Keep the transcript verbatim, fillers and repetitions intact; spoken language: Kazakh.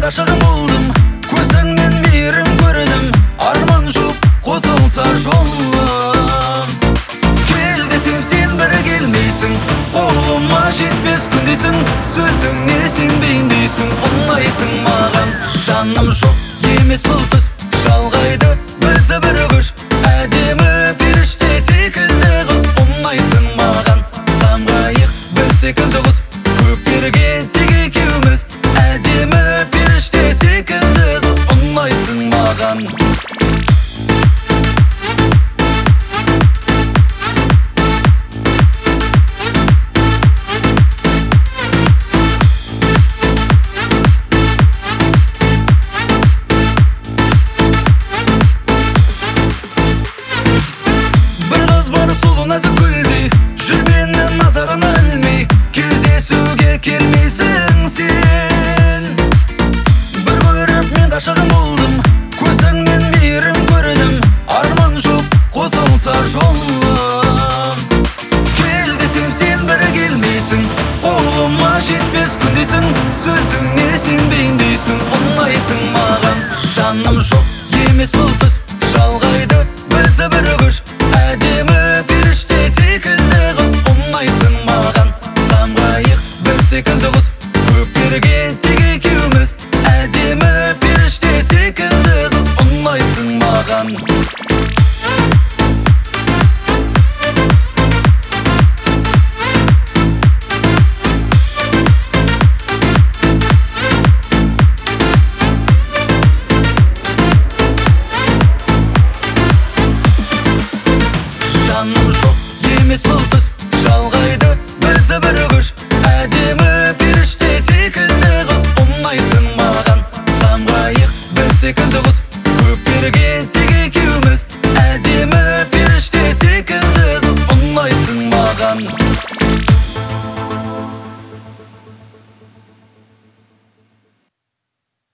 ғашығым болдым, көзіңнен мейірім көрдім, арман жоқ қосылса жолым. Кел десем сен бір келмейсің, қолыма жетпес күндесің, сөзіңе сенбейін дейсің, ұнайсың маған. Жаным жоқ емес бұл түс, жалғайды бізді бір күш, әдемі періште секілді қыз, ұнайсың маған. Самғайық біз секілді құс, көктерге тек екеуміз, әдемі періште секілді қыз, ұнайсың маған. Сұлу нәзік гүлдей, жүргеннің назарына ілмей, кездесуге келмейсің сен. Бір көріп мен ғашығым болдым, көзіңнен мейірім көрдім, арман жоқ қосылса жолым. Кел десем сен бір келмейсің, қолыма жетпес күндесің, сөзіңе сенбейін дейсің, ұнайсың маған. Жаным жоқ емес бұл түс, жалғайды бізді бір күш, әдемі періште секілді қыз, ұнайсың маған. Самғайық біз секілді құс, көктерге